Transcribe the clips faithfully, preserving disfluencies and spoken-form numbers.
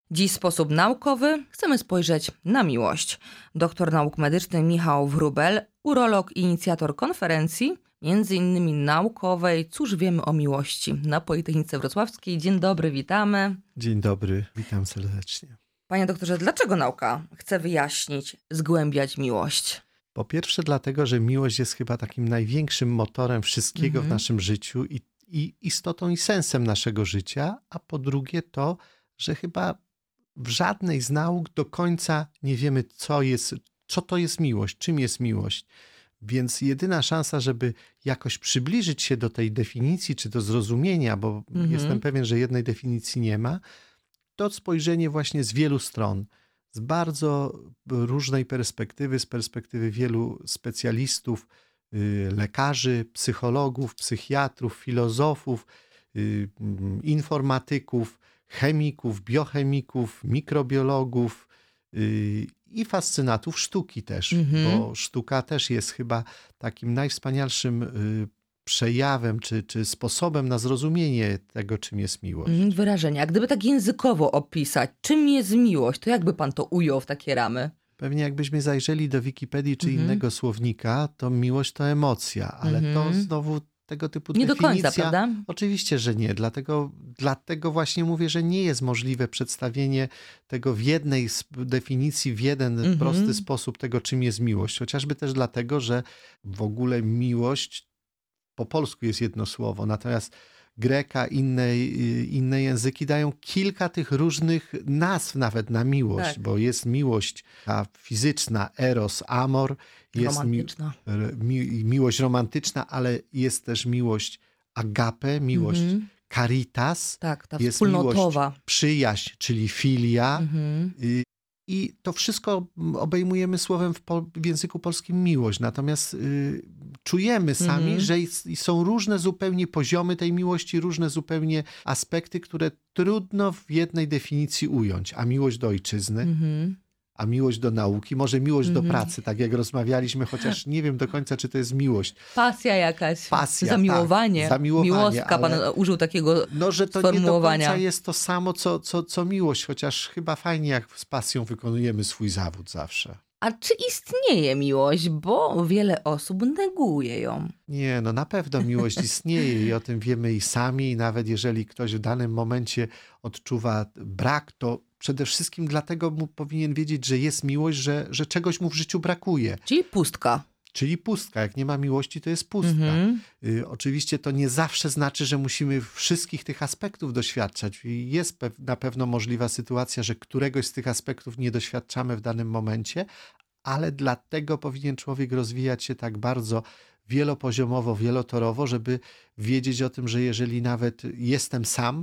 Dziś w sposób naukowy chcemy spojrzeć na miłość. Doktor nauk medycznych Michał Wróbel, urolog i inicjator konferencji, między innymi naukowej Cóż wiemy o miłości na Politechnice Wrocławskiej. Dzień dobry, witamy. Dzień dobry, witam serdecznie. Panie doktorze, dlaczego nauka chce wyjaśnić, zgłębiać miłość? Po pierwsze dlatego, że miłość jest chyba takim największym motorem wszystkiego Mhm. w naszym życiu i, i istotą i sensem naszego życia, a po drugie to, że chyba w żadnej z nauk do końca nie wiemy, co jest, co to jest miłość, czym jest miłość. Więc jedyna szansa, żeby jakoś przybliżyć się do tej definicji, czy do zrozumienia, bo Mhm. jestem pewien, że jednej definicji nie ma, to spojrzenie właśnie z wielu stron, z bardzo różnej perspektywy, z perspektywy wielu specjalistów, y, lekarzy, psychologów, psychiatrów, filozofów, y, mm, informatyków, chemików, biochemików, mikrobiologów y, i fascynatów sztuki też, Mhm. bo sztuka też jest chyba takim najwspanialszym y, przejawem czy, czy sposobem na zrozumienie tego, czym jest miłość. Mhm, wyrażenia. A gdyby tak językowo opisać, czym jest miłość, to jakby pan to ujął w takie ramy? Pewnie jakbyśmy zajrzeli do Wikipedii czy Mhm. innego słownika, to miłość to emocja, ale to Mhm. znowu tego typu Nie do definicja... końca, prawda? Oczywiście, że nie. Dlatego, dlatego właśnie mówię, że nie jest możliwe przedstawienie tego w jednej s- definicji, w jeden Mhm. prosty sposób tego, czym jest miłość. Chociażby też dlatego, że w ogóle miłość po polsku jest jedno słowo, natomiast greka, inne, y, inne języki dają kilka tych różnych nazw nawet na miłość, Tak. bo jest miłość ta fizyczna, eros, amor, jest mi, Romantyczna. r- mi, miłość romantyczna, ale jest też miłość agape, miłość Mhm. caritas, Tak, ta jest wspólnotowa. miłość przyjaźń, czyli filia. Mhm. Y, I to wszystko obejmujemy słowem w, pol- w języku polskim miłość. Natomiast y, czujemy sami, Mhm. że jest, są różne zupełnie poziomy tej miłości, różne zupełnie aspekty, które trudno w jednej definicji ująć. A miłość do ojczyzny, Mhm. a miłość do nauki, może miłość Mhm. do pracy, tak jak rozmawialiśmy, chociaż nie wiem do końca, czy to jest miłość. Pasja jakaś. Pasja, Zamiłowanie. tak, zamiłowanie, Miłostka, pan ale- użył takiego No, że to nie do sformułowania. końca jest to samo, co, co, co miłość, chociaż chyba fajnie, jak z pasją wykonujemy swój zawód zawsze. A czy istnieje miłość? Bo wiele osób neguje ją. Nie, no na pewno miłość istnieje i o tym wiemy i sami. I nawet jeżeli ktoś w danym momencie odczuwa brak, to przede wszystkim dlatego mu powinien wiedzieć, że jest miłość, że, że czegoś mu w życiu brakuje. Czyli pustka. Czyli pustka. Jak nie ma miłości, to jest pustka. Mhm. Y, oczywiście to nie zawsze znaczy, że musimy wszystkich tych aspektów doświadczać. I jest pew- na pewno możliwa sytuacja, że któregoś z tych aspektów nie doświadczamy w danym momencie, ale dlatego powinien człowiek rozwijać się tak bardzo wielopoziomowo, wielotorowo, żeby wiedzieć o tym, że jeżeli nawet jestem sam,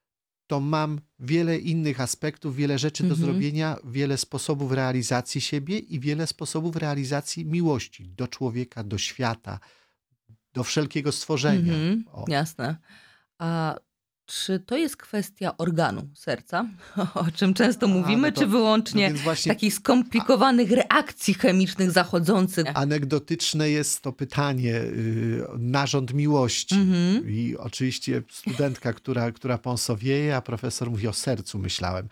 to mam wiele innych aspektów, wiele rzeczy do Mhm. zrobienia, wiele sposobów realizacji siebie i wiele sposobów realizacji miłości do człowieka, do świata, do wszelkiego stworzenia. Mhm. O. Jasne. A czy to jest kwestia organu serca, o czym często A, mówimy, no to- czy wyłącznie no więc właśnie takich skomplikowanych reakcji chemicznych zachodzących? anegdotyczne jest to pytanie, y, narząd miłości. Mhm. I oczywiście studentka, która, która pąsowieje, a profesor mówi o sercu, myślałem.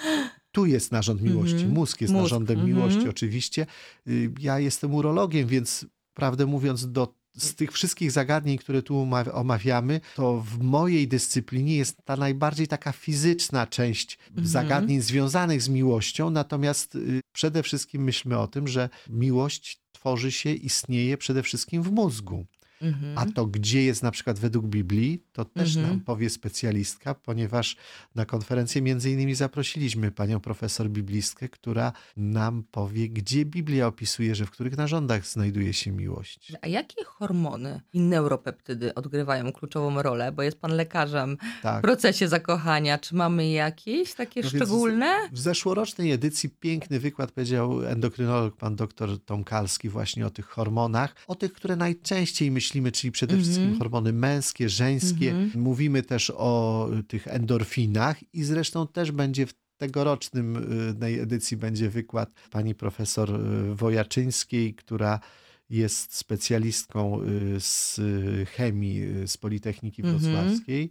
Tu jest narząd miłości, Mhm. mózg jest Mózg, narządem mhm. miłości oczywiście. Y, Ja jestem urologiem, więc prawdę mówiąc do, z tych wszystkich zagadnień, które tu oma- omawiamy, to w mojej dyscyplinie jest ta najbardziej taka fizyczna część Mhm. zagadnień związanych z miłością, natomiast y, przede wszystkim myślmy o tym, że miłość tworzy się, istnieje przede wszystkim w mózgu. Mhm. A to gdzie jest na przykład według Biblii, to też Mhm. nam powie specjalistka, ponieważ na konferencję między innymi zaprosiliśmy panią profesor biblistkę, która nam powie, gdzie Biblia opisuje, że w których narządach znajduje się miłość. A jakie hormony i neuropeptydy odgrywają kluczową rolę? Bo jest pan lekarzem w Tak. procesie zakochania. Czy mamy jakieś takie No więc szczególne? W zeszłorocznej edycji piękny wykład powiedział endokrynolog, pan doktor Tomkalski, właśnie o tych hormonach, o tych, które najczęściej myślimy, czyli przede Mhm. wszystkim hormony męskie, żeńskie. Mhm. Mówimy też o tych endorfinach i zresztą też będzie w tegorocznym y, tej edycji będzie wykład pani profesor y, Wojaczyńskiej, która jest specjalistką z chemii z Politechniki Mhm. Wrocławskiej,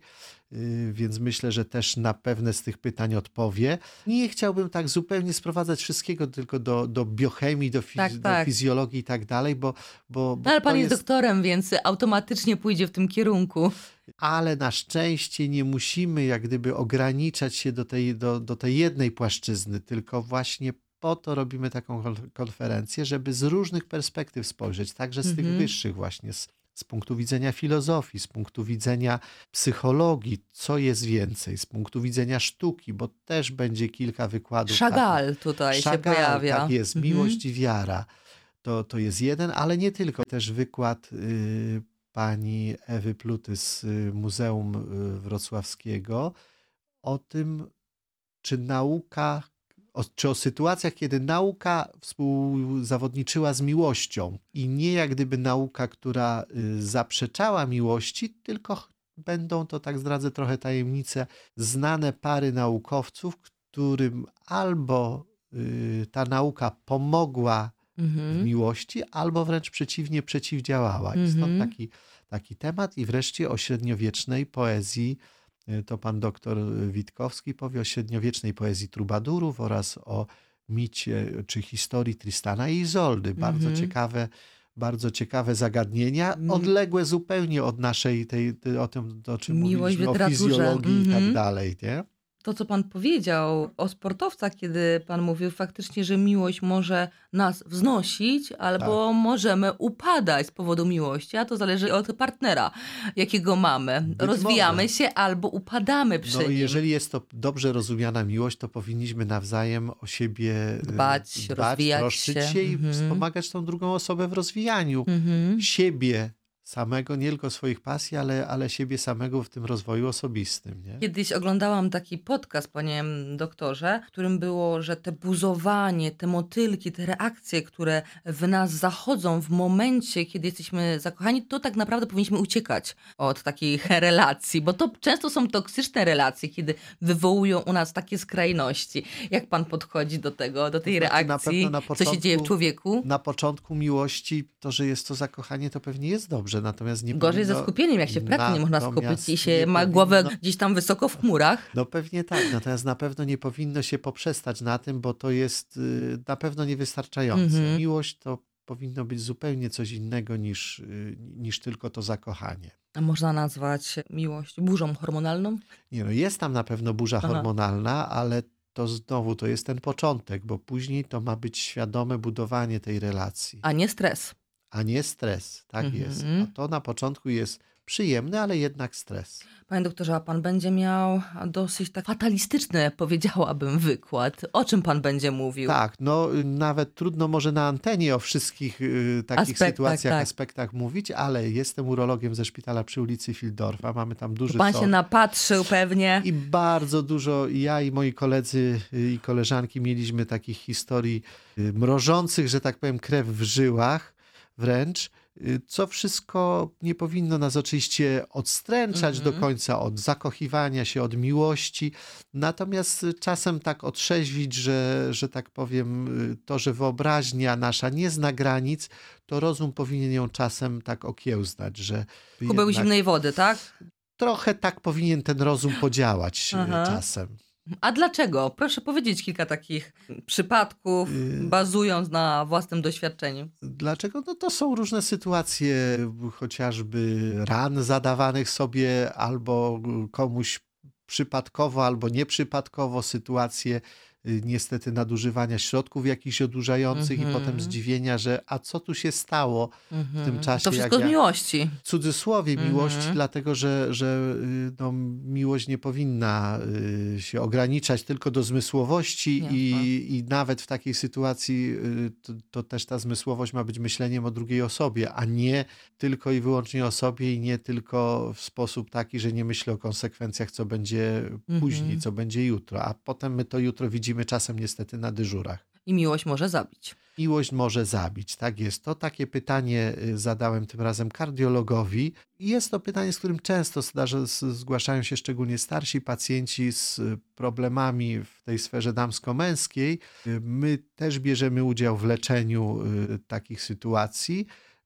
więc myślę, że też na pewne z tych pytań odpowie. Nie chciałbym tak zupełnie sprowadzać wszystkiego tylko do, do biochemii, do, fiz- Tak, do tak. fizjologii i tak dalej, bo, bo, bo No ale pan to jest doktorem, więc automatycznie pójdzie w tym kierunku. ale na szczęście nie musimy jak gdyby ograniczać się do tej, do, do tej jednej płaszczyzny, tylko właśnie po to robimy taką kon- konferencję, żeby z różnych perspektyw spojrzeć, także z tych Mhm. wyższych właśnie, z, z punktu widzenia filozofii, z punktu widzenia psychologii, co jest więcej, z punktu widzenia sztuki, bo też będzie kilka wykładów. Chagall tutaj się Chagall, pojawia. tak jest, Mhm. miłość i wiara. To, to jest jeden, ale nie tylko. Też wykład y, pani Ewy Pluty z y, Muzeum y, Wrocławskiego o tym, czy nauka, o, czy o sytuacjach, kiedy nauka współzawodniczyła z miłością i nie jak gdyby nauka, która y, zaprzeczała miłości, tylko ch- będą, to tak zdradzę trochę tajemnicę, znane pary naukowców, którym albo y, ta nauka pomogła w Mhm. miłości, albo wręcz przeciwnie, przeciwdziałała. I stąd Mhm. taki, taki temat. I wreszcie o średniowiecznej poezji, y, to pan doktor Witkowski powie o średniowiecznej poezji trubadurów oraz o micie czy historii Tristana i Izoldy. Bardzo Mhm. ciekawe, bardzo ciekawe zagadnienia, Mm. odległe zupełnie od naszej, tej, tej, o tym, o czym Miłość w mówiliśmy, o literaturze. fizjologii i tak Mhm. dalej, nie? To, co pan powiedział o sportowcach, kiedy pan mówił faktycznie, że miłość może nas wznosić, albo możemy upadać z powodu miłości, a to zależy od partnera, jakiego mamy. Być Rozwijamy może. się albo upadamy przy No, nim. jeżeli jest to dobrze rozumiana miłość, to powinniśmy nawzajem o siebie y, Dbać, rozwijać troszczyć się. się i Mhm. wspomagać tą drugą osobę w rozwijaniu Mhm. siebie samego, nie tylko swoich pasji, ale, ale siebie samego w tym rozwoju osobistym. Nie? Kiedyś oglądałam taki podcast, panie doktorze, w którym było, że te buzowanie, te motylki, te reakcje, które w nas zachodzą w momencie, kiedy jesteśmy zakochani, to tak naprawdę powinniśmy uciekać od takich relacji, bo to często są toksyczne relacje, kiedy wywołują u nas takie skrajności. Jak pan podchodzi do tego, do tej To znaczy, na reakcji? pewno na Co się dzieje w początku- człowieku? Na początku miłości to, że jest to zakochanie, to pewnie jest dobrze, natomiast nie Gorzej ze powinno- skupieniem, jak się w pracy nie można skupić Natomiast i się nie ma powinno- głowę gdzieś tam wysoko w chmurach. No pewnie tak, natomiast na pewno nie powinno się poprzestać na tym, bo to jest y, na pewno niewystarczające. Mhm. Miłość to powinno być zupełnie coś innego niż, y, niż tylko to zakochanie. A można nazwać miłość burzą hormonalną? Nie no, jest tam na pewno burza Aha. hormonalna, ale to znowu to jest ten początek, bo później to ma być świadome budowanie tej relacji, A nie stres. a nie stres. Tak Mhm. jest. A to na początku jest przyjemny, ale jednak stres. Panie doktorze, a pan będzie miał dosyć tak fatalistyczny, powiedziałabym, wykład. O czym pan będzie mówił? Tak, no y, nawet trudno może na antenie o wszystkich y, takich Aspektach, sytuacjach, tak. aspektach mówić, ale jestem urologiem ze szpitala przy ulicy Fildorfa, mamy tam duży To pan S O się R napatrzył pewnie. i bardzo dużo, ja i moi koledzy y, i koleżanki mieliśmy takich historii y, mrożących, że tak powiem, krew w żyłach wręcz, y, co wszystko nie powinno nas oczywiście odstręczać Mhm. do końca od zakochiwania się, od miłości, natomiast y, czasem tak otrzeźwić, że, że tak powiem, y, to, że wyobraźnia nasza nie zna granic, to rozum powinien ją czasem tak okiełznać, że Kubeł jednak zimnej wody, tak? trochę tak powinien ten rozum podziałać y, Aha. czasem. A dlaczego? Proszę powiedzieć kilka takich przypadków, Y- bazując na własnym doświadczeniu. Dlaczego? No to są różne sytuacje, chociażby ran zadawanych sobie albo komuś przypadkowo, albo nieprzypadkowo, sytuacje y, niestety nadużywania środków jakichś odurzających Mhm. i potem zdziwienia, że a co tu się stało Mhm. tym czasie, To wszystko jak z ja- miłości. w cudzysłowie miłości, Mhm. dlatego że, że y, no, miłość nie powinna y, się ograniczać tylko do zmysłowości Jasne. i, i nawet w takiej sytuacji y, to, to też ta zmysłowość ma być myśleniem o drugiej osobie, a nie tylko i wyłącznie o sobie i nie tylko w sposób taki, że nie myślę o konsekwencjach, co będzie później, Mhm. co będzie jutro, a potem my to jutro widzimy czasem niestety na dyżurach. I miłość może zabić. Miłość może zabić, tak jest. To takie pytanie y, zadałem tym razem kardiologowi. I jest to pytanie, z którym często zdarza, z- zgłaszają się szczególnie starsi pacjenci z y, problemami w tej sferze damsko-męskiej. Y, My też bierzemy udział w leczeniu y, takich sytuacji.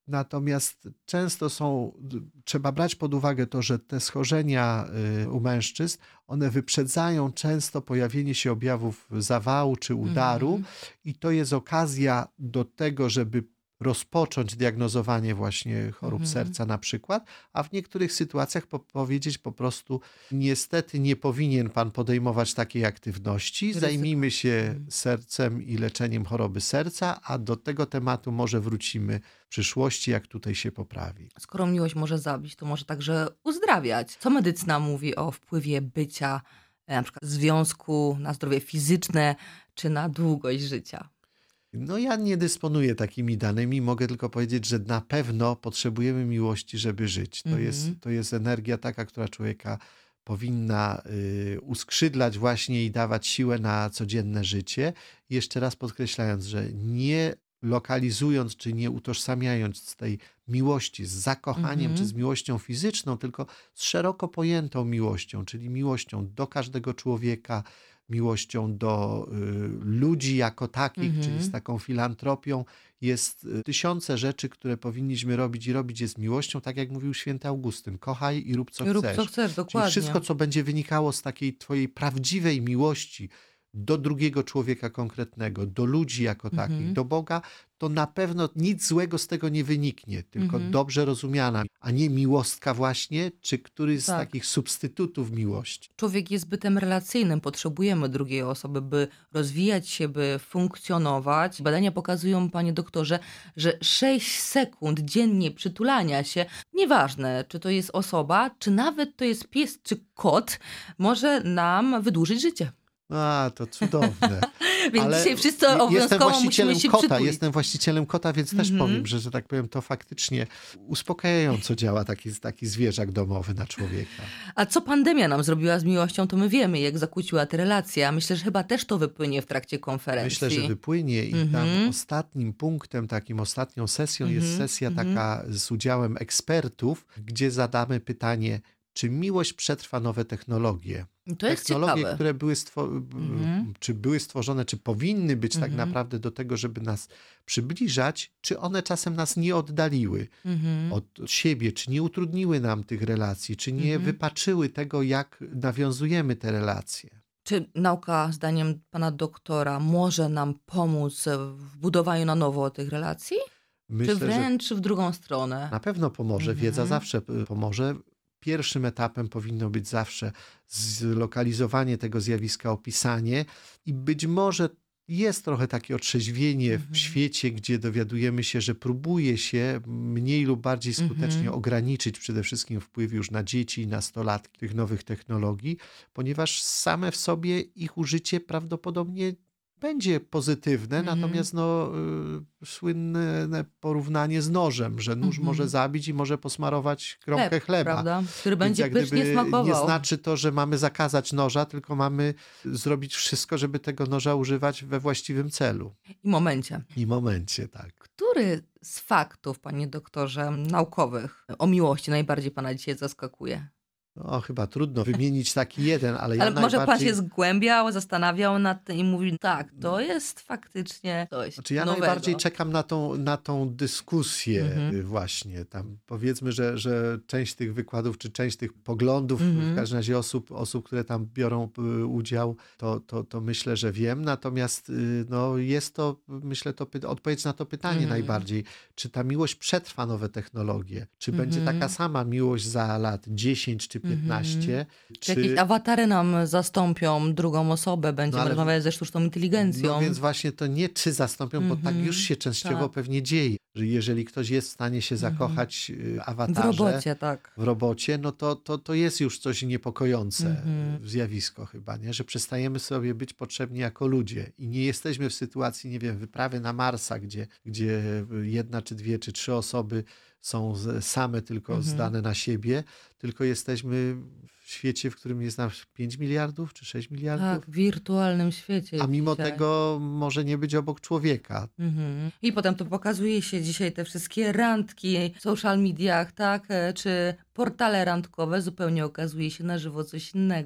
Natomiast często są, trzeba brać pod uwagę to, że te schorzenia y, u mężczyzn, one wyprzedzają często pojawienie się objawów zawału czy udaru Mhm. i to jest okazja do tego, żeby rozpocząć diagnozowanie właśnie chorób Mhm. serca na przykład, a w niektórych sytuacjach po powiedzieć po prostu niestety nie powinien pan podejmować takiej aktywności, Ryzyko. zajmijmy się Mhm. sercem i leczeniem choroby serca, a do tego tematu może wrócimy w przyszłości, jak tutaj się poprawi. Skoro miłość może zabić, to może także uzdrawiać. Co medycyna mówi o wpływie bycia, e, na przykład związku na zdrowie fizyczne czy na długość życia? No ja nie dysponuję takimi danymi, mogę tylko powiedzieć, że na pewno potrzebujemy miłości, żeby żyć. To, Mhm. jest, to jest energia taka, która człowieka powinna y, uskrzydlać właśnie i dawać siłę na codzienne życie. Jeszcze raz podkreślając, że nie lokalizując czy nie utożsamiając tej miłości z zakochaniem Mhm. czy z miłością fizyczną, tylko z szeroko pojętą miłością, czyli miłością do każdego człowieka, miłością do y, ludzi jako takich, czyli z Mhm. taką filantropią. Jest y, tysiące rzeczy, które powinniśmy robić i robić je z miłością, tak jak mówił święty Augustyn. Kochaj i rób co Rób chcesz. co chcesz, Czyli dokładnie. wszystko, co będzie wynikało z takiej twojej prawdziwej miłości do drugiego człowieka konkretnego, do ludzi jako takich, Mhm. do Boga, to na pewno nic złego z tego nie wyniknie, tylko Mhm. dobrze rozumiana, a nie miłostka właśnie, czy któryś z Tak. takich substytutów miłości. Człowiek jest bytem relacyjnym, potrzebujemy drugiej osoby, by rozwijać się, by funkcjonować. Badania pokazują, panie doktorze, że sześć sekund dziennie przytulania się, nieważne czy to jest osoba, czy nawet to jest pies czy kot, może nam wydłużyć życie. A, to cudowne. Więc Ale dzisiaj wszyscy je- jestem obowiązkowo musimy właścicielem się kota, przytulić. jestem właścicielem kota, więc też Mhm. powiem, że, że tak powiem, to faktycznie uspokajająco działa taki, taki zwierzak domowy na człowieka. A co pandemia nam zrobiła z miłością, to my wiemy, jak zakłóciła te relacje, a myślę, że chyba też to wypłynie w trakcie konferencji. Myślę, że wypłynie i tam Mhm. ostatnim punktem, takim ostatnią sesją jest Mhm. sesja Mhm. taka z udziałem ekspertów, gdzie zadamy pytanie, czy miłość przetrwa nowe technologie? To jest Technologie, ciekawe. które były, stwo- Mhm. czy były stworzone, czy powinny być tak Mhm. naprawdę do tego, żeby nas przybliżać, czy one czasem nas nie oddaliły Mhm. od siebie, czy nie utrudniły nam tych relacji, czy nie Mhm. wypaczyły tego, jak nawiązujemy te relacje. Czy nauka, zdaniem pana doktora, może nam pomóc w budowaniu na nowo tych relacji? Myślę, Czy że wręcz w drugą stronę? na pewno pomoże, Mhm. wiedza zawsze y, pomoże. Pierwszym etapem powinno być zawsze zlokalizowanie tego zjawiska, opisanie i być może jest trochę takie otrzeźwienie Mhm. w świecie, gdzie dowiadujemy się, że próbuje się mniej lub bardziej skutecznie Mhm. ograniczyć przede wszystkim wpływ już na dzieci i nastolatki tych nowych technologii, ponieważ same w sobie ich użycie prawdopodobnie będzie pozytywne, Mhm. natomiast no, y, słynne porównanie z nożem, że nóż Mhm. może zabić i może posmarować kromkę Chleb, chleba. prawda? Który Więc będzie jak pysznie gdyby smakował. nie znaczy to, że mamy zakazać noża, tylko mamy zrobić wszystko, żeby tego noża używać we właściwym celu I momencie. i momencie, tak. Który z faktów, panie doktorze, naukowych o miłości najbardziej pana dzisiaj zaskakuje? No, chyba trudno wymienić taki jeden, ale ja Ale może pan najbardziej... się zgłębiał, zastanawiał nad tym i mówił, tak, to jest faktycznie coś Znaczy ja nowego. najbardziej czekam na tą, na tą dyskusję Mhm. y, właśnie. Tam powiedzmy, że, że część tych wykładów, czy część tych poglądów, Mhm. w każdym razie osób, osób które tam biorą y, udział, to, to, to myślę, że wiem. Natomiast y, no, jest to, myślę, to py- odpowiedź na to pytanie Mhm. najbardziej. Czy ta miłość przetrwa nowe technologie? Czy będzie Mhm. taka sama miłość za lat dziesięć czy piętnaście? Czy jakieś awatary nam zastąpią drugą osobę, będziemy No ale- rozmawiać ze sztuczną inteligencją. No więc właśnie to nie czy zastąpią, bo tak Mhm. już się częściowo Tak. pewnie dzieje, że jeżeli ktoś jest w stanie się zakochać y, w awatarze robocie, tak. w robocie, no to, to, to jest już coś niepokojące Mhm. y, zjawisko chyba, nie? Że przestajemy sobie być potrzebni jako ludzie i nie jesteśmy w sytuacji, nie wiem, wyprawy na Marsa, gdzie, gdzie jedna czy dwie czy trzy osoby są z- same tylko Mhm. zdane na siebie, tylko jesteśmy w świecie, w którym jest nas pięć miliardów czy sześć miliardów. Tak, w wirtualnym świecie. A mimo dzisiaj. tego może nie być obok człowieka. Mhm. I potem to pokazuje się dzisiaj te wszystkie randki w social mediach, tak? E, Czy portale randkowe, zupełnie okazuje się na żywo coś innego.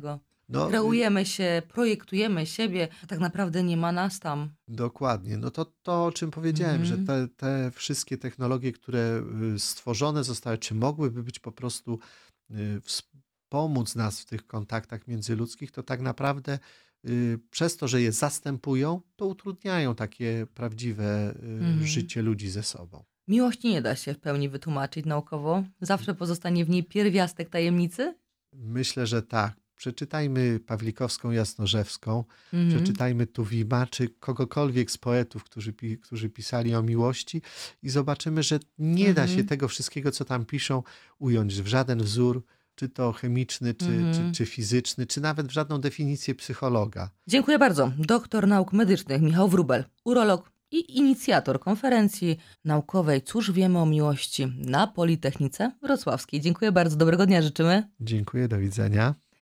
No, Kreujemy się, projektujemy siebie, a tak naprawdę nie ma nas tam. dokładnie. No to, to o czym powiedziałem, że Mhm. te, te wszystkie technologie, które y, stworzone zostały, czy mogłyby być po prostu y, wspomóc nas w tych kontaktach międzyludzkich, to tak naprawdę y, przez to, że je zastępują, to utrudniają takie prawdziwe y, Mhm. życie ludzi ze sobą. Miłości nie da się w pełni wytłumaczyć naukowo. Zawsze pozostanie w niej pierwiastek tajemnicy. Myślę, że tak. Przeczytajmy Pawlikowską Jasnorzewską, Mhm. przeczytajmy Tuwima, czy kogokolwiek z poetów, którzy, pi- którzy pisali o miłości i zobaczymy, że nie da się Mhm. tego wszystkiego, co tam piszą, ująć w żaden wzór, czy to chemiczny, czy, czy, Mhm. czy fizyczny, czy nawet w żadną definicję psychologa. Dziękuję bardzo. Doktor nauk medycznych Michał Wróbel, urolog i inicjator konferencji naukowej Cóż wiemy o miłości na Politechnice Wrocławskiej. Dziękuję bardzo. Dobrego dnia życzymy. Dziękuję, do widzenia.